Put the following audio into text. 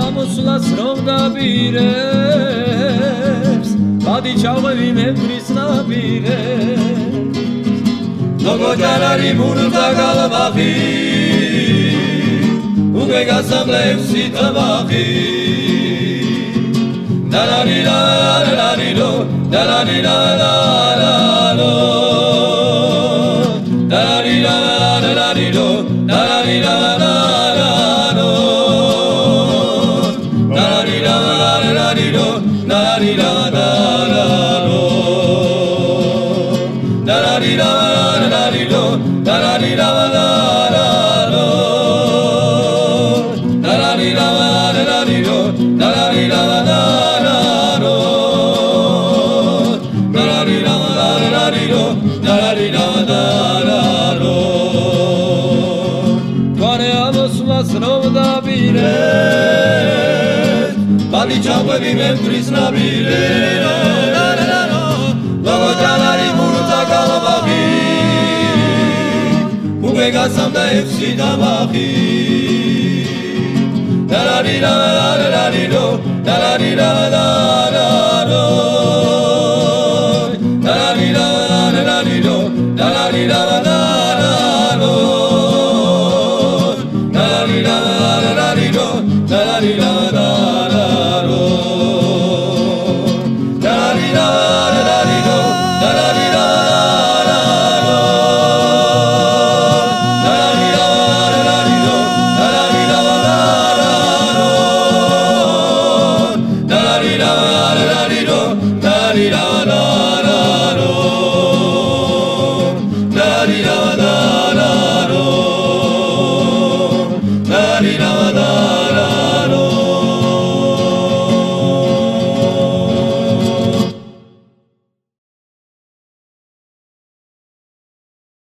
ამოსვლას რომ დაბირებს ბადი ჩავღვევი მე მტრის ნაპირებს როგორ ჯარარი მურდა გალბახი უკვე გასამლებში თბახი დალარილალალალილო დალარილალალალო დალარილალალალილო დალარილალალალო დალარილალალალილო დალარილალალალო დალარილალალალილო დალარილალალალო Toare amoslas rov dabires Badi chawevi me mtris nabires Logo jalari murta galbaghi Uge gasam da efsi dabaghi Da la di la la la la di do Da la di la la la la